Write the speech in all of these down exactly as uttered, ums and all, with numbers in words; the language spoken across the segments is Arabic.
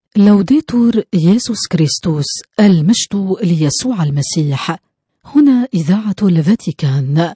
لوديتور يسوع كريستوس، المجد ليسوع المسيح. هنا إذاعة الفاتيكان.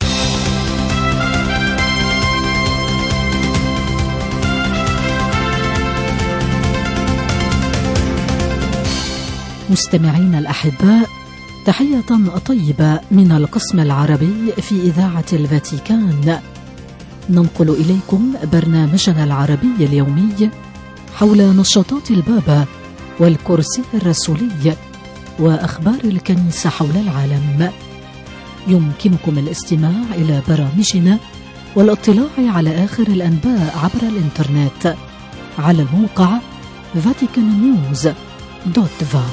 مستمعين الأحباء، تحية طيبة من القسم العربي في إذاعة الفاتيكان. ننقل إليكم برنامجنا العربي اليومي حول نشاطات البابا والكرسي الرسولي وأخبار الكنيسة حول العالم. يمكنكم الاستماع إلى برامجنا والاطلاع على آخر الأنباء عبر الإنترنت على الموقع فاتيكان نيوز دوت فا.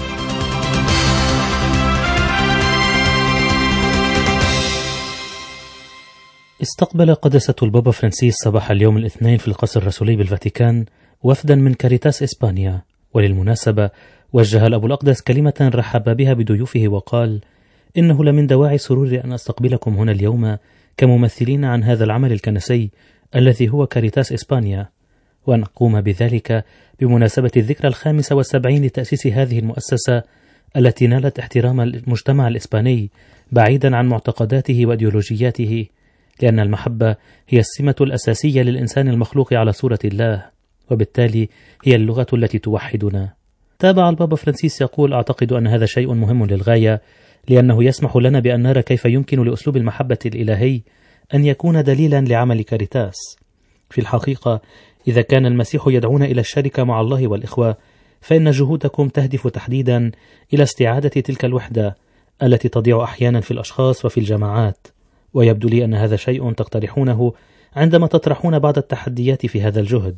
استقبل قداسة البابا فرانسيس صباح اليوم الاثنين في القصر الرسولي بالفاتيكان وفدا من كاريتاس إسبانيا، وللمناسبة وجه الأب الأقدس كلمة رحب بها بضيوفه وقال: إنه لمن دواعي سرور أن أستقبلكم هنا اليوم كممثلين عن هذا العمل الكنسي الذي هو كاريتاس إسبانيا، وأن أقوم بذلك بمناسبة الذكرى الخامسة والسبعين لتأسيس هذه المؤسسة التي نالت احترام المجتمع الإسباني بعيدا عن معتقداته وأيديولوجياته، لأن المحبة هي السمة الأساسية للإنسان المخلوق على صورة الله، وبالتالي هي اللغة التي توحدنا. تابع البابا فرانسيس يقول: أعتقد أن هذا شيء مهم للغاية، لأنه يسمح لنا بأن نرى كيف يمكن لأسلوب المحبة الإلهي أن يكون دليلا لعمل كاريتاس. في الحقيقة، إذا كان المسيح يدعونا إلى الشركة مع الله والإخوة، فإن جهودكم تهدف تحديدا إلى استعادة تلك الوحدة التي تضيع أحيانا في الأشخاص وفي الجماعات، ويبدو لي أن هذا شيء تقترحونه عندما تطرحون بعض التحديات في هذا الجهد.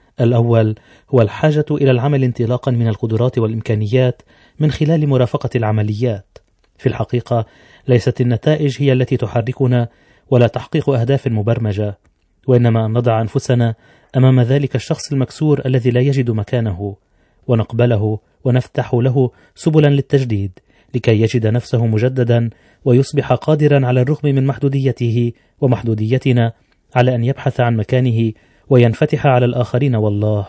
الأول هو الحاجة إلى العمل انطلاقا من القدرات والإمكانيات من خلال مرافقة العمليات. في الحقيقة ليست النتائج هي التي تحركنا ولا تحقيق أهداف مبرمجة، وإنما أن نضع أنفسنا أمام ذلك الشخص المكسور الذي لا يجد مكانه، ونقبله ونفتح له سبلا للتجديد لكي يجد نفسه مجددا ويصبح قادرا على الرغم من محدوديته ومحدوديتنا على أن يبحث عن مكانه وينفتح على الآخرين والله.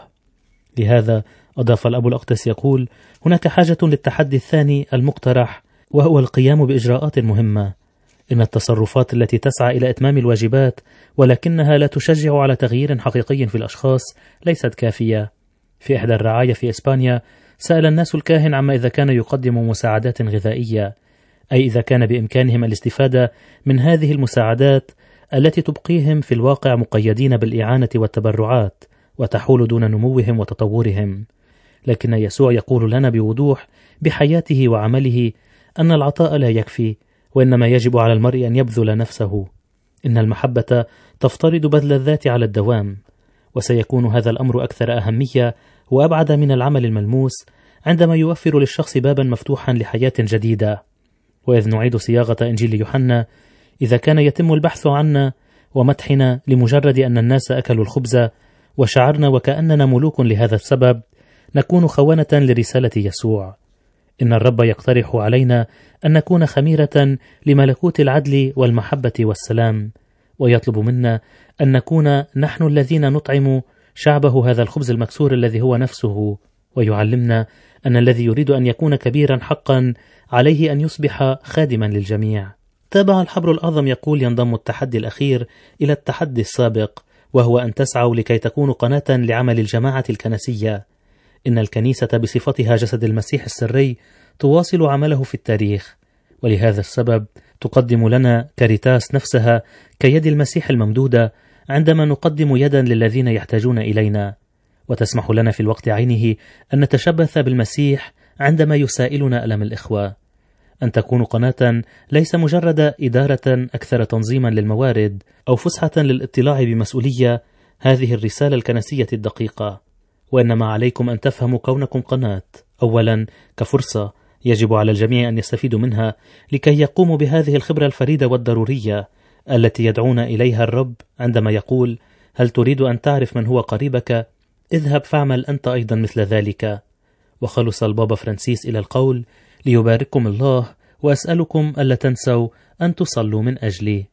لهذا أضاف الأب الأقدس يقول: هناك حاجة للتحدي الثاني المقترح، وهو القيام بإجراءات مهمة. إن التصرفات التي تسعى إلى إتمام الواجبات ولكنها لا تشجع على تغيير حقيقي في الأشخاص ليست كافية. في إحدى الرعاية في إسبانيا سأل الناس الكاهن عما إذا كان يقدم مساعدات غذائية، أي إذا كان بإمكانهم الاستفادة من هذه المساعدات التي تبقيهم في الواقع مقيدين بالإعانة والتبرعات وتحول دون نموهم وتطورهم. لكن يسوع يقول لنا بوضوح بحياته وعمله أن العطاء لا يكفي، وإنما يجب على المرء أن يبذل نفسه. إن المحبة تفترض بذل الذات على الدوام، وسيكون هذا الأمر أكثر أهمية وأبعد من العمل الملموس عندما يوفر للشخص بابا مفتوحا لحياة جديدة. وإذ نعيد صياغة إنجيل يوحنا: إذا كان يتم البحث عنا ومدحنا لمجرد أن الناس أكلوا الخبز وشعرنا وكأننا ملوك لهذا السبب، نكون خونة لرسالة يسوع. إن الرب يقترح علينا أن نكون خميرة لملكوت العدل والمحبة والسلام، ويطلب منا أن نكون نحن الذين نطعم شعبه هذا الخبز المكسور الذي هو نفسه، ويعلمنا أن الذي يريد أن يكون كبيرا حقا عليه أن يصبح خادما للجميع. تابع الحبر الأعظم يقول: ينضم التحدي الأخير إلى التحدي السابق، وهو أن تسعوا لكي تكونوا قناة لعمل الجماعة الكنسية. إن الكنيسة بصفتها جسد المسيح السري تواصل عمله في التاريخ، ولهذا السبب تقدم لنا كاريتاس نفسها كيد المسيح الممدودة عندما نقدم يدا للذين يحتاجون إلينا، وتسمح لنا في الوقت عينه أن نتشبث بالمسيح عندما يسائلنا ألم الإخوة. أن تكون قناة ليس مجرد إدارة أكثر تنظيما للموارد أو فسحة للاطلاع بمسؤولية هذه الرسالة الكنسية الدقيقة، وإنما عليكم أن تفهموا كونكم قناة أولا كفرصة يجب على الجميع أن يستفيدوا منها لكي يقوموا بهذه الخبرة الفريدة والضرورية التي يدعون إليها الرب عندما يقول: هل تريد أن تعرف من هو قريبك؟ اذهب فاعمل أنت أيضا مثل ذلك. وخلص البابا فرانسيس إلى القول: ليبارككم الله، وأسألكم ألا تنسوا أن تصلوا من أجلي.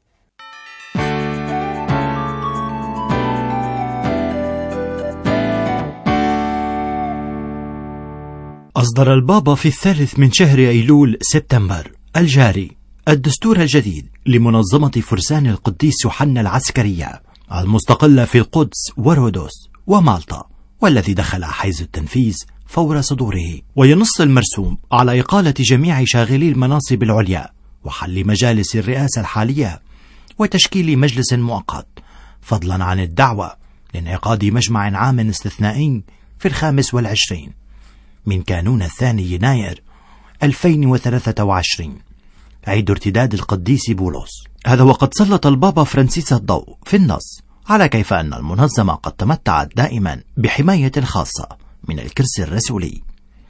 أصدر البابا في الثالث من شهر أيلول سبتمبر الجاري الدستور الجديد لمنظمة فرسان القديس يوحنا العسكرية المستقلة في القدس ورودوس ومالطا، والذي دخل حيز التنفيذ فور صدوره، وينص المرسوم على إقالة جميع شاغلي المناصب العليا وحل مجالس الرئاسة الحالية وتشكيل مجلس مؤقت، فضلا عن الدعوة لانعقاد مجمع عام استثنائي في الخامس والعشرين من كانون الثاني يناير ألفين وثلاثة وعشرين، عيد ارتداد القديس بولس. هذا وقد سلط البابا فرانسيس الضوء في النص على كيف أن المنظمة قد تمتعت دائما بحماية خاصة من الكرسي الرسولي،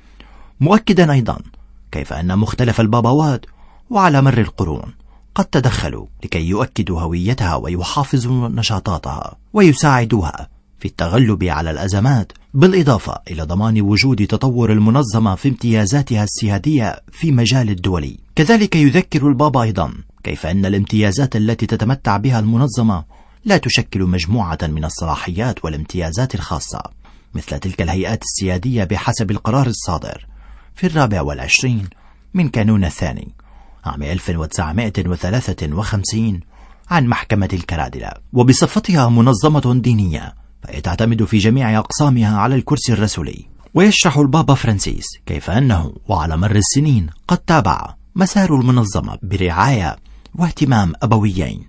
مؤكدا أيضا كيف أن مختلف البابوات وعلى مر القرون قد تدخلوا لكي يؤكدوا هويتها ويحافظوا نشاطاتها ويساعدوها في التغلب على الأزمات، بالإضافة إلى ضمان وجود تطور المنظمة في امتيازاتها السيادية في مجال الدولي. كذلك يذكر البابا أيضا كيف أن الامتيازات التي تتمتع بها المنظمة لا تشكل مجموعة من الصلاحيات والامتيازات الخاصة مثل تلك الهيئات السيادية بحسب القرار الصادر في الرابع والعشرين من كانون الثاني عام ألف وتسعمائة وثلاثة وخمسين عن محكمة الكرادلة. وبصفتها منظمة دينية فهي تعتمد في جميع أقسامها على الكرسي الرسولي. ويشرح البابا فرانسيس كيف أنه وعلى مر السنين قد تابع مسار المنظمة برعاية واهتمام أبويين،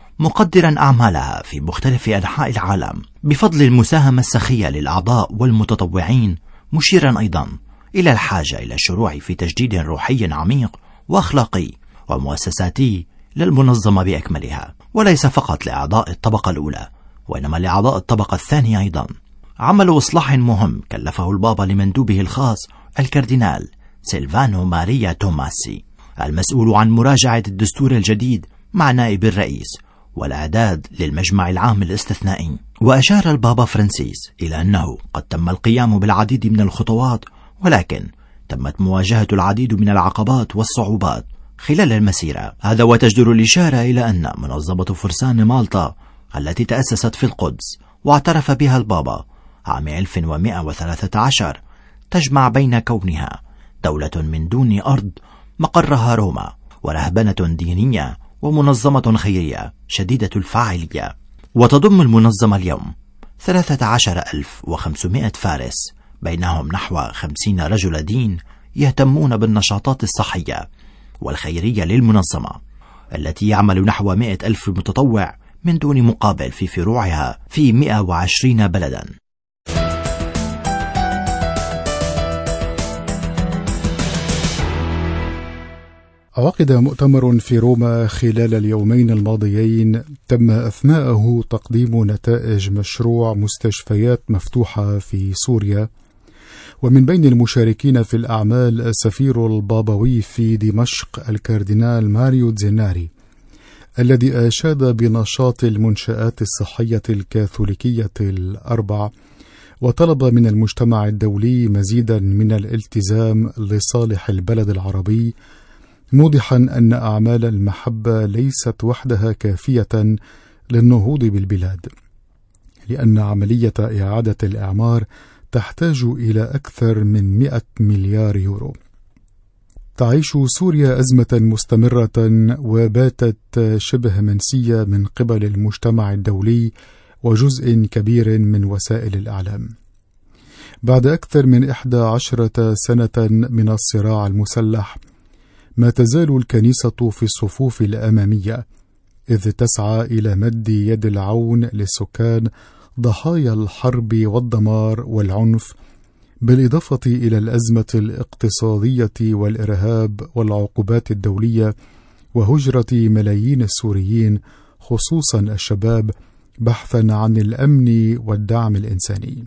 مقدرا أعمالها في مختلف أنحاء العالم بفضل المساهمة السخية للأعضاء والمتطوعين، مشيرا أيضا إلى الحاجة إلى الشروع في تجديد روحي عميق وأخلاقي ومؤسساتي للمنظمة بأكملها، وليس فقط لأعضاء الطبقة الأولى وإنما لأعضاء الطبقة الثانية أيضا. عمل إصلاح مهم كلفه البابا لمندوبه الخاص الكاردينال سيلفانو ماريا توماسي المسؤول عن مراجعة الدستور الجديد مع نائب الرئيس والإعداد للمجمع العام الاستثنائي. وأشار البابا فرانسيس إلى أنه قد تم القيام بالعديد من الخطوات، ولكن تمت مواجهة العديد من العقبات والصعوبات خلال المسيرة. هذا وتجدر الإشارة إلى أن منظمة فرسان مالطا التي تأسست في القدس واعترف بها البابا عام ألف ومائة وثلاثة عشر تجمع بين كونها دولة من دون أرض مقرها روما ورهبنة دينية ومنظمة خيرية شديدة الفاعلية. وتضم المنظمة اليوم ثلاثة عشر ألف وخمسمائة فارس، بينهم نحو خمسين رجل دين يهتمون بالنشاطات الصحية والخيرية للمنظمة التي يعمل نحو مائة ألف متطوع من دون مقابل في فروعها في مائة وعشرين بلدا. عقد مؤتمر في روما خلال اليومين الماضيين تم أثناءه تقديم نتائج مشروع مستشفيات مفتوحة في سوريا، ومن بين المشاركين في الأعمال السفير البابوي في دمشق الكاردينال ماريو زيناري الذي أشاد بنشاط المنشآت الصحية الكاثوليكية الأربع، وطلب من المجتمع الدولي مزيدا من الالتزام لصالح البلد العربي، موضحا أن أعمال المحبة ليست وحدها كافية للنهوض بالبلاد، لأن عملية إعادة الإعمار تحتاج إلى أكثر من مئة مليار يورو. تعيش سوريا أزمة مستمرة وباتت شبه منسية من قبل المجتمع الدولي وجزء كبير من وسائل الإعلام. بعد أكثر من إحدى عشرة سنة من الصراع المسلح، ما تزال الكنيسة في الصفوف الأمامية، إذ تسعى إلى مد يد العون للسكان ضحايا الحرب والدمار والعنف، بالإضافة إلى الأزمة الاقتصادية والإرهاب والعقوبات الدولية وهجرة ملايين السوريين خصوصا الشباب بحثا عن الأمن والدعم الإنساني.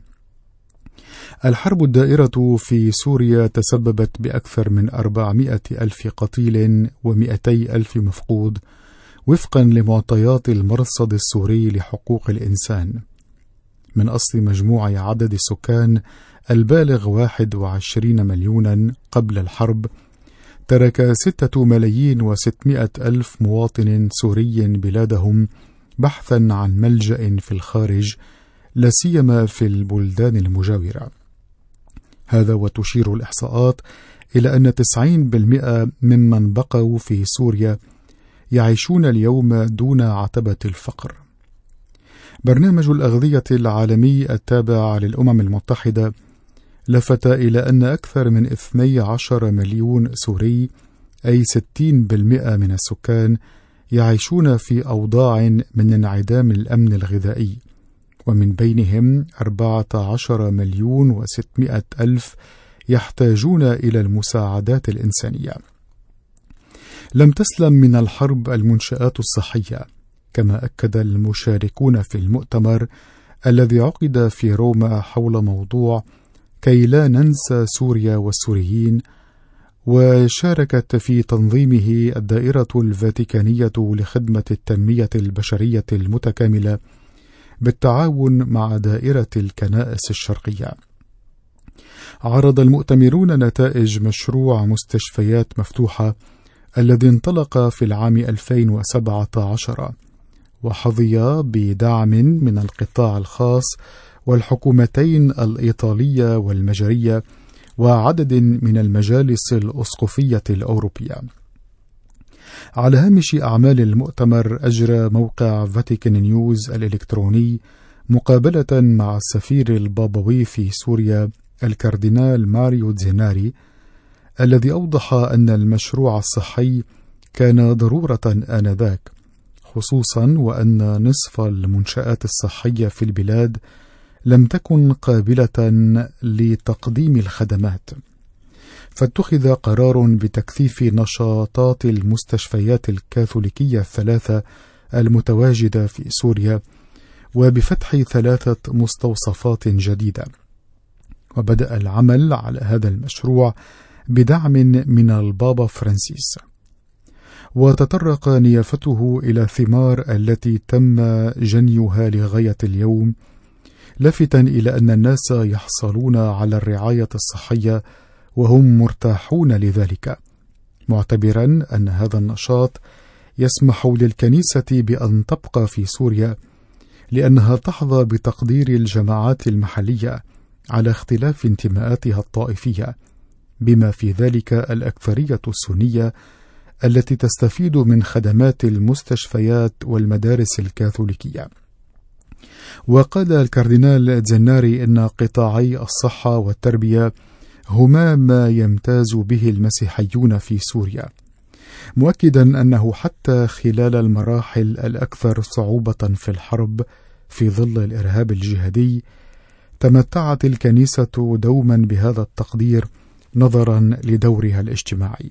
الحرب الدائرة في سوريا تسببت بأكثر من أربعمائة ألف قتيل ومئتي ألف مفقود وفقا لمعطيات المرصد السوري لحقوق الإنسان. من أصل مجموع عدد السكان البالغ واحد وعشرين مليونا قبل الحرب، ترك ستة ملايين وستمائة ألف مواطن سوري بلادهم بحثا عن ملجأ في الخارج، لا سيما في البلدان المجاورة. هذا وتشير الإحصاءات إلى أن تسعين بالمئة ممن بقوا في سوريا يعيشون اليوم دون عتبة الفقر. برنامج الأغذية العالمي التابع للأمم المتحدة لفت إلى أن أكثر من اثني عشر مليون سوري، أي ستين بالمئة من السكان، يعيشون في أوضاع من انعدام الأمن الغذائي، ومن بينهم أربعة عشر مليون وستمائة ألف يحتاجون إلى المساعدات الإنسانية. لم تسلم من الحرب المنشآت الصحية، كما أكد المشاركون في المؤتمر الذي عقد في روما حول موضوع كي لا ننسى سوريا والسوريين، وشاركت في تنظيمه الدائرة الفاتيكانية لخدمة التنمية البشرية المتكاملة بالتعاون مع دائرة الكنائس الشرقية. عرض المؤتمرون نتائج مشروع مستشفيات مفتوحة الذي انطلق في العام ألفين وسبعة عشر، وحظي بدعم من القطاع الخاص والحكومتين الإيطالية والمجرية وعدد من المجالس الأسقفية الأوروبية. على هامش أعمال المؤتمر أجرى موقع فاتيكان نيوز الإلكتروني مقابلة مع السفير البابوي في سوريا الكاردينال ماريو زيناري، الذي أوضح أن المشروع الصحي كان ضرورة آنذاك، خصوصا وأن نصف المنشآت الصحية في البلاد لم تكن قابلة لتقديم الخدمات، فاتخذ قرار بتكثيف نشاطات المستشفيات الكاثوليكية الثلاثة المتواجدة في سوريا وبفتح ثلاثة مستوصفات جديدة. وبدأ العمل على هذا المشروع بدعم من البابا فرانسيس، وتطرق نيافته إلى الثمار التي تم جنيها لغاية اليوم، لافتا إلى أن الناس يحصلون على الرعاية الصحية وهم مرتاحون لذلك، معتبرا أن هذا النشاط يسمح للكنيسة بأن تبقى في سوريا لأنها تحظى بتقدير الجماعات المحلية على اختلاف انتماءاتها الطائفية، بما في ذلك الأكثرية السنية التي تستفيد من خدمات المستشفيات والمدارس الكاثوليكية. وقال الكاردينال زناري إن قطاعي الصحة والتربية هما ما يمتاز به المسيحيون في سوريا، مؤكدا أنه حتى خلال المراحل الأكثر صعوبة في الحرب في ظل الإرهاب الجهادي تمتعت الكنيسة دوما بهذا التقدير نظرا لدورها الاجتماعي.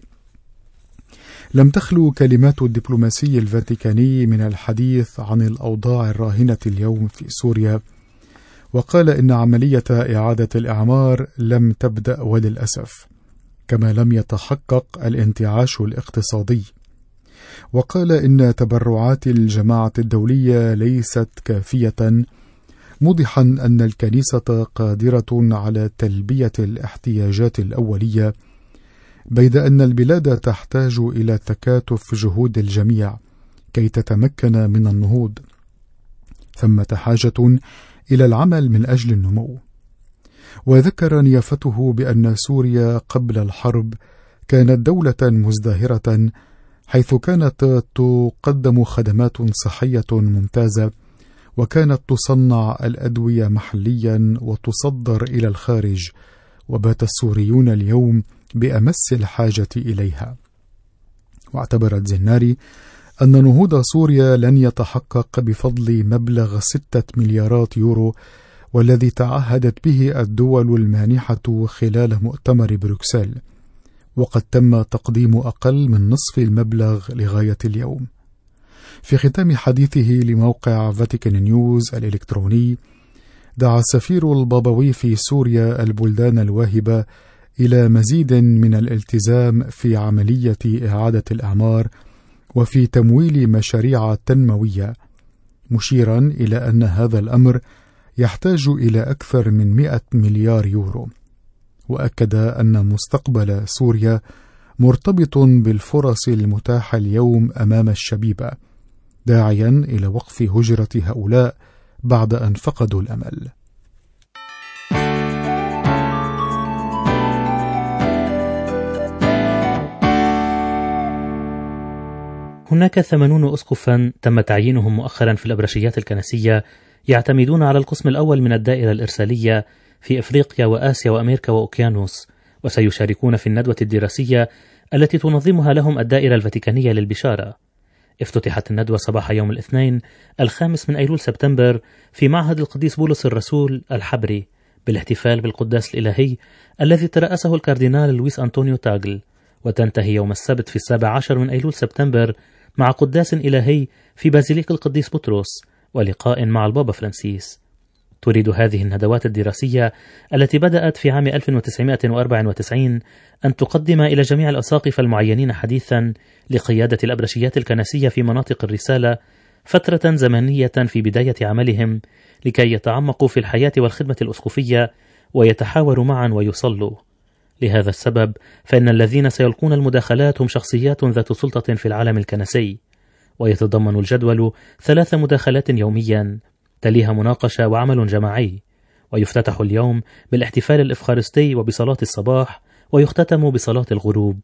لم تخلو كلمات الدبلوماسي الفاتيكاني من الحديث عن الأوضاع الراهنة اليوم في سوريا، وقال إن عملية إعادة الإعمار لم تبدأ وللأسف، كما لم يتحقق الانتعاش الاقتصادي. وقال إن تبرعات الجماعة الدولية ليست كافية، موضحا أن الكنيسة قادرة على تلبية الاحتياجات الأولية، بيد أن البلاد تحتاج إلى تكاتف جهود الجميع كي تتمكن من النهوض. ثمة حاجة إلى العمل من أجل النمو. وذكر نيافته بأن سوريا قبل الحرب كانت دولة مزدهرة، حيث كانت تقدم خدمات صحية ممتازة، وكانت تصنع الأدوية محليا وتصدر إلى الخارج، وبات السوريون اليوم بأمس الحاجة إليها. واعتبرت زناري أن نهوض سوريا لن يتحقق بفضل مبلغ ستة مليارات يورو والذي تعهدت به الدول المانحة خلال مؤتمر بروكسل، وقد تم تقديم أقل من نصف المبلغ لغاية اليوم. في ختام حديثه لموقع فاتيكان نيوز الإلكتروني، دعا السفير البابوي في سوريا البلدان الواهبة إلى مزيد من الالتزام في عملية إعادة الأعمار وفي تمويل مشاريع تنموية، مشيرا إلى أن هذا الأمر يحتاج إلى أكثر من مئة مليار يورو. وأكد أن مستقبل سوريا مرتبط بالفرص المتاحة اليوم أمام الشبيبة، داعيا إلى وقف هجرة هؤلاء بعد أن فقدوا الأمل. هناك ثمانون أسقفا تم تعيينهم مؤخرا في الأبرشيات الكنسية يعتمدون على القسم الأول من الدائرة الإرسالية في إفريقيا وآسيا وأمريكا وأوكيانوس، وسيشاركون في الندوة الدراسية التي تنظمها لهم الدائرة الفاتيكانية للبشارة. افتتحت الندوة صباح يوم الاثنين الخامس من أيلول سبتمبر في معهد القديس بولس الرسول الحبري بالاحتفال بالقداس الإلهي الذي ترأسه الكاردينال لويس أنطونيو تاغل، وتنتهي يوم السبت في السابع عشر من أيلول سبتمبر مع قداس إلهي في بازيليك القديس بطرس ولقاء مع البابا فرانسيس. تريد هذه الندوات الدراسية التي بدأت في عام ألف وتسعمائة وأربعة وتسعين أن تقدم إلى جميع الأساقفة المعينين حديثا لقيادة الأبرشيات الكنسية في مناطق الرسالة فترة زمنية في بداية عملهم لكي يتعمقوا في الحياة والخدمة الأسقفية ويتحاوروا معا ويصلوا. لهذا السبب فإن الذين سيلقون المداخلات هم شخصيات ذات سلطة في العالم الكنسي، ويتضمن الجدول ثلاث مداخلات يوميا تليها مناقشة وعمل جماعي، ويفتتح اليوم بالاحتفال الإفخارستي وبصلاة الصباح ويختتم بصلاة الغروب.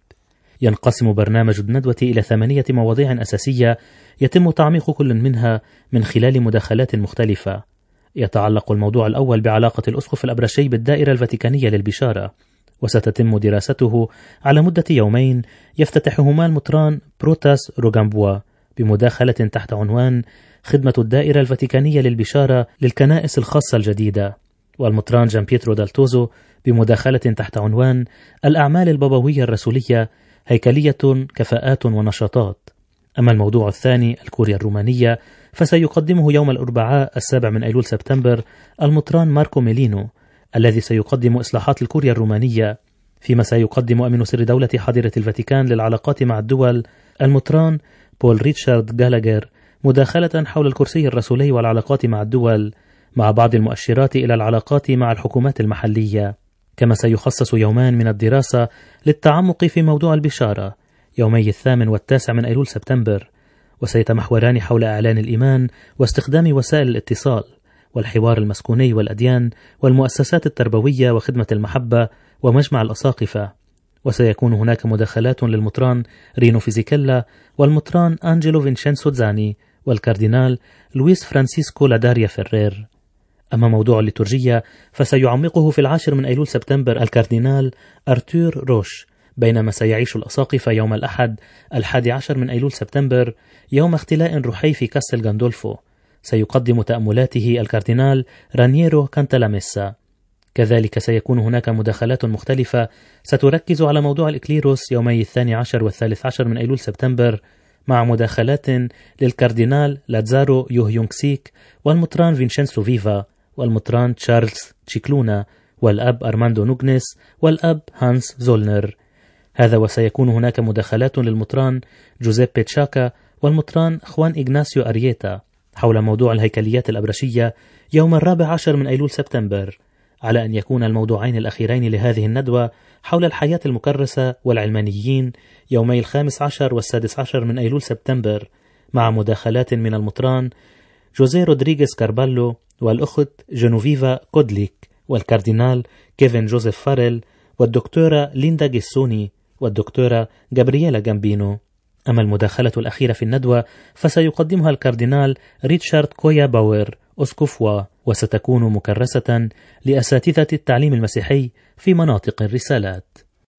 ينقسم برنامج الندوة إلى ثمانية مواضيع أساسية يتم تعميق كل منها من خلال مداخلات مختلفة. يتعلق الموضوع الأول بعلاقة الأسقف الأبرشي بالدائرة الفاتيكانية للبشارة، وستتم دراسته على مدة يومين يفتتحهما المطران بروتاس روغامبوا بمداخلة تحت عنوان خدمة الدائرة الفاتيكانية للبشارة للكنائس الخاصة الجديدة، والمطران جان بيترو دالتوزو بمداخلة تحت عنوان الأعمال البابوية الرسولية هيكلية كفاءات ونشاطات. أما الموضوع الثاني الكوريا الرومانية فسيقدمه يوم الأربعاء السابع من أيلول سبتمبر المطران ماركو ميلينو الذي سيقدم إصلاحات الكوريا الرومانية، فيما سيقدم أمين سر دولة حاضرة الفاتيكان للعلاقات مع الدول المطران بول ريتشارد جالاجر مداخلة حول الكرسي الرسولي والعلاقات مع الدول مع بعض المؤشرات إلى العلاقات مع الحكومات المحلية. كما سيخصص يومان من الدراسة للتعمق في موضوع البشارة يومي الثامن والتاسع من أيلول سبتمبر، وسيتمحوران حول إعلان الإيمان واستخدام وسائل الاتصال والحوار المسكوني والأديان والمؤسسات التربوية وخدمة المحبة ومجمع الأساقفة. وسيكون هناك مداخلات للمطران رينو فيزيكيلا والمطران أنجيلو فينشينسو زاني والكاردينال لويس فرانسيسكو لاداريا فيرير. أما موضوع الليتورجية فسيعمقه في العاشر من أيلول سبتمبر الكاردينال أرتور روش، بينما سيعيش الأساقفة يوم الأحد الحادي عشر من أيلول سبتمبر يوم اختلاء روحي في كاستل غاندولفو. سيقدم تأملاته الكاردينال رانييرو كانتالاميسا. كذلك سيكون هناك مداخلات مختلفة ستركز على موضوع الإكليروس يومي الثاني عشر والثالث عشر من أيلول سبتمبر، مع مداخلات للكاردينال لاتزارو يوهيونغ سيك والمطران فينشينسو فيفا والمطران تشارلز تشيكلونا والأب أرماندو نوغنيس والأب هانس زولنر. هذا وسيكون هناك مداخلات للمطران جوزيبي تشاكا والمطران خوان إغناسيو أرييتا حول موضوع الهيكليات الأبرشية يوم الرابع عشر من أيلول سبتمبر، على أن يكون الموضوعين الأخيرين لهذه الندوة حول الحياة المكرسة والعلمانيين يومي الخامس عشر والسادس عشر من أيلول سبتمبر، مع مداخلات من المطران جوزيه رودريغيز كاربالو والأخت جنوفيفا كودليك والكاردينال كيفن جوزيف فاريل والدكتورة ليندا جيسوني والدكتورة جابرييلا جامبينو. أما المداخلة الأخيرة في الندوة فسيقدمها الكاردينال ريتشارد كويا باور أسقفوا، وستكون مكرسة لأساتذة التعليم المسيحي في مناطق الرسالات.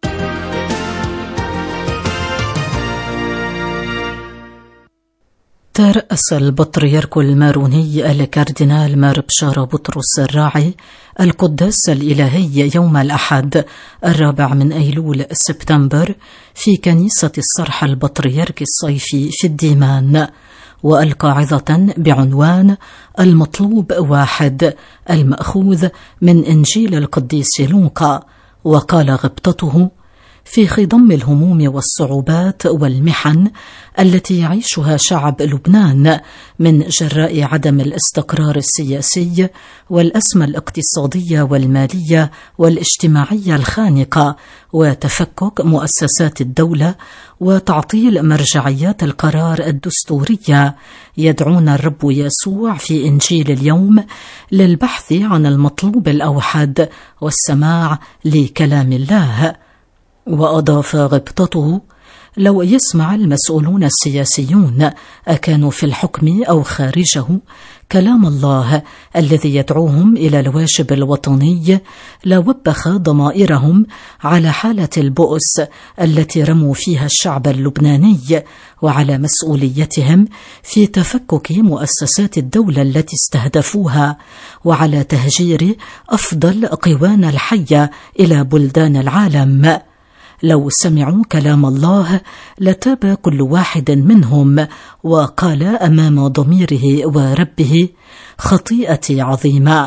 ترأس البطريرك الماروني الكاردينال مار بشارة بطرس الراعي القداس الإلهي يوم الأحد الرابع من أيلول سبتمبر في كنيسة الصرح البطريرك الصيفي في الديمان، وألقى عظة بعنوان المطلوب واحد المأخوذ من إنجيل القديس لوقا، وقال غبطته: في خضم الهموم والصعوبات والمحن التي يعيشها شعب لبنان من جراء عدم الاستقرار السياسي والأزمة الاقتصادية والمالية والاجتماعية الخانقة وتفكك مؤسسات الدولة وتعطيل مرجعيات القرار الدستورية، يدعونا الرب يسوع في إنجيل اليوم للبحث عن المطلوب الأوحد والسماع لكلام الله. وأضاف غبطته: لو يسمع المسؤولون السياسيون أكانوا في الحكم أو خارجه كلام الله الذي يدعوهم إلى الواجب الوطني لوبخ ضمائرهم على حالة البؤس التي رموا فيها الشعب اللبناني، وعلى مسؤوليتهم في تفكك مؤسسات الدولة التي استهدفوها، وعلى تهجير أفضل قوانا الحية إلى بلدان العالم. لو سمعوا كلام الله لتاب كل واحد منهم وقال أمام ضميره وربه: خطيئتي عظيمة.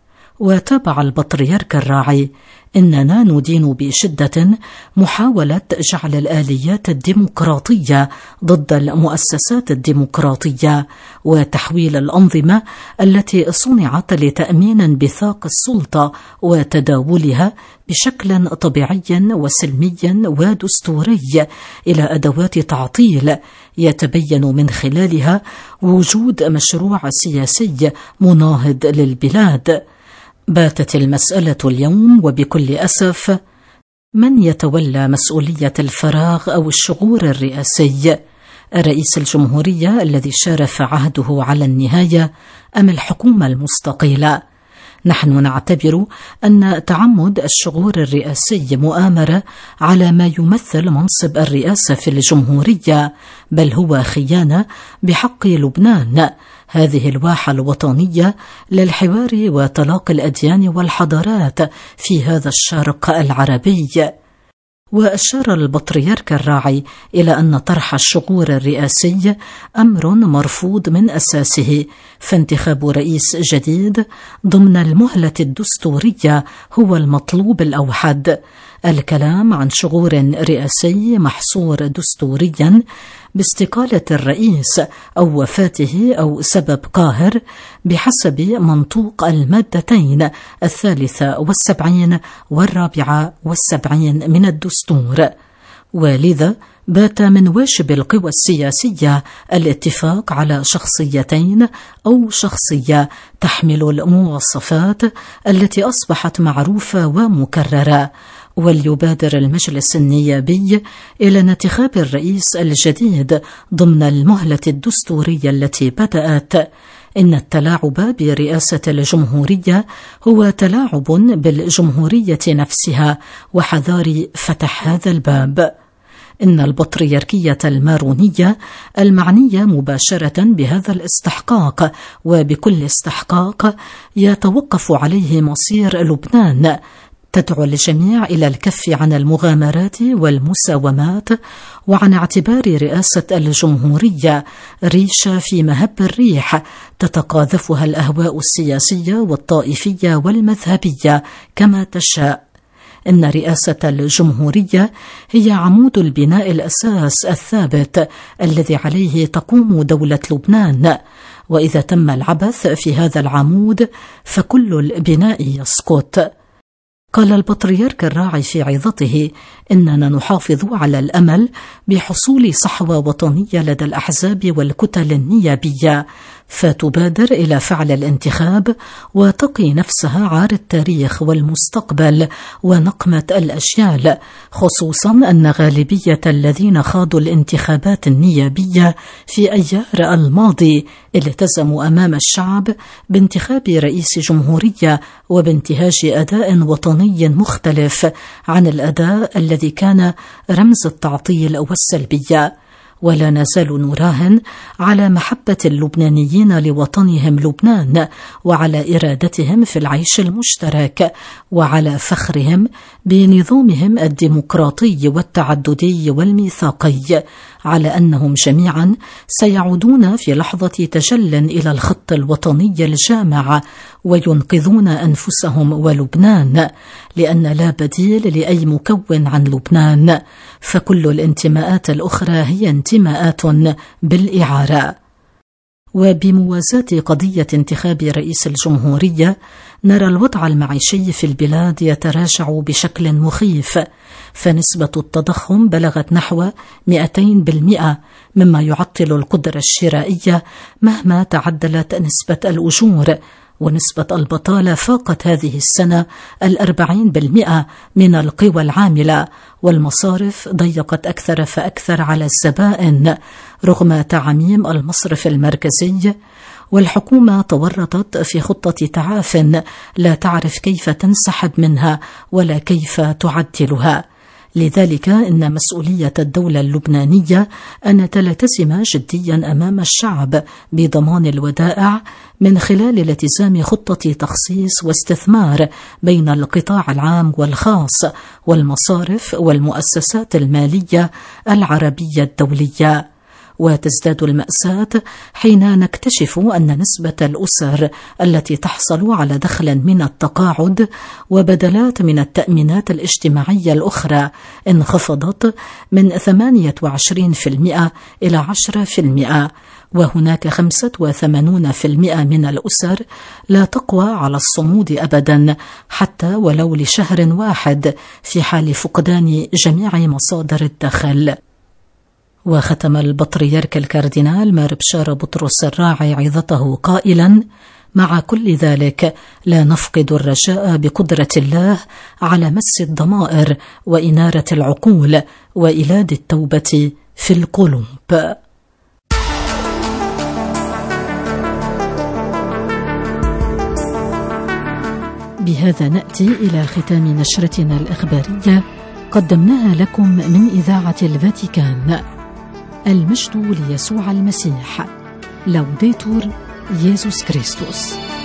وتابع البطريرك الراعي: إننا ندين بشدة محاولة جعل الآليات الديمقراطية ضد المؤسسات الديمقراطية، وتحويل الأنظمة التي صنعت لتأمين بثاق السلطة وتداولها بشكل طبيعي وسلمي ودستوري إلى أدوات تعطيل يتبين من خلالها وجود مشروع سياسي مناهض للبلاد. باتت المسألة اليوم وبكل أسف من يتولى مسؤولية الفراغ أو الشعور الرئاسي؟ رئيس الجمهورية الذي شارف عهده على النهاية أم الحكومة المستقلة؟ نحن نعتبر أن تعمد الشعور الرئاسي مؤامرة على ما يمثل منصب الرئاسة في الجمهورية، بل هو خيانة بحق لبنان، هذه الواحة الوطنية للحوار وتلاقي الأديان والحضارات في هذا الشرق العربي. وأشار البطريرك الراعي إلى أن طرح الشعور الرئاسي أمر مرفوض من أساسه، فانتخاب رئيس جديد ضمن المهلة الدستورية هو المطلوب الأوحد. الكلام عن شعور رئاسي محصور دستوريا باستقالة الرئيس أو وفاته أو سبب قاهر بحسب منطوق المادتين الثالثة والسبعين والرابعة والسبعين من الدستور. ولذا بات من واجب القوى السياسية الاتفاق على شخصيتين أو شخصية تحمل المواصفات التي أصبحت معروفة ومكررة، وليبادر المجلس النيابي إلى انتخاب الرئيس الجديد ضمن المهلة الدستورية التي بدأت. إن التلاعب برئاسة الجمهورية هو تلاعب بالجمهورية نفسها، وحذار فتح هذا الباب. إن البطريركية المارونية المعنية مباشرة بهذا الاستحقاق وبكل استحقاق يتوقف عليه مصير لبنان تدعو الجميع إلى الكف عن المغامرات والمساومات، وعن اعتبار رئاسة الجمهورية ريشة في مهب الريح تتقاذفها الأهواء السياسية والطائفية والمذهبية كما تشاء. إن رئاسة الجمهورية هي عمود البناء الأساس الثابت الذي عليه تقوم دولة لبنان، وإذا تم العبث في هذا العمود فكل البناء يسقط. قال البطريرك الراعي في عظته: إننا نحافظ على الأمل بحصول صحوة وطنية لدى الأحزاب والكتل النيابية، فتبادر إلى فعل الانتخاب وتقي نفسها عار التاريخ والمستقبل ونقمة الأجيال، خصوصا أن غالبية الذين خاضوا الانتخابات النيابية في أيار الماضي التزموا أمام الشعب بانتخاب رئيس جمهورية وبانتهاج أداء وطني مختلف عن الأداء الذي كان رمز التعطيل والسلبية. ولا نزال نراهن على محبة اللبنانيين لوطنهم لبنان، وعلى إرادتهم في العيش المشترك، وعلى فخرهم بنظامهم الديمقراطي والتعددي والميثاقي، على أنهم جميعا سيعودون في لحظة تجل إلى الخط الوطني الجامع وينقذون أنفسهم ولبنان، لأن لا بديل لأي مكون عن لبنان، فكل الانتماءات الأخرى هي انتماءات بالإعارة. وبموازاة قضية انتخاب رئيس الجمهورية نرى الوضع المعيشي في البلاد يتراجع بشكل مخيف، فنسبة التضخم بلغت نحو مئتين بالمئة، مما يعطل القدرة الشرائية مهما تعدلت نسبة الأجور، ونسبة البطالة فاقت هذه السنة الأربعين بالمئة من القوى العاملة، والمصارف ضيقت أكثر فأكثر على الزبائن رغم تعميم المصرف المركزي، والحكومة تورطت في خطة تعاف لا تعرف كيف تنسحب منها ولا كيف تعدلها. لذلك إن مسؤولية الدولة اللبنانية أن تلتزم جديا أمام الشعب بضمان الودائع من خلال الالتزام خطة تخصيص واستثمار بين القطاع العام والخاص والمصارف والمؤسسات المالية العربية الدولية. وتزداد المأساة حين نكتشف أن نسبة الأسر التي تحصل على دخل من التقاعد وبدلات من التأمينات الاجتماعية الأخرى انخفضت من ثمانية وعشرين بالمئة إلى عشرة بالمئة، وهناك خمسة وثمانين بالمئة من الأسر لا تقوى على الصمود أبدا حتى ولو لشهر واحد في حال فقدان جميع مصادر الدخل. وختم البطريرك الكاردينال مار بشارة بطرس الراعي عظته قائلا: مع كل ذلك لا نفقد الرجاء بقدرة الله على مس الضمائر وإنارة العقول وإيلاد التوبة في القلوب. بهذا نأتي إلى ختام نشرتنا الإخبارية قدمناها لكم من إذاعة الفاتيكان. المجد ليسوع المسيح. لوديتور يسوع كريستوس.